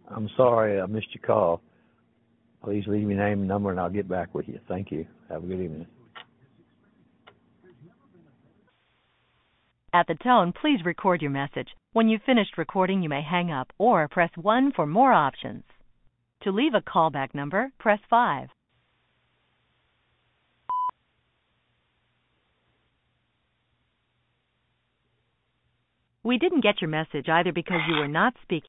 I'm sorry I missed your call. Please leave your name and number, and I'll get back with you. Thank you. Have a good evening. At the tone, please record your message. When you've finished recording, you may hang up or press 1 for more options. To leave a callback number, press 5. We didn't get your message either because you were not speaking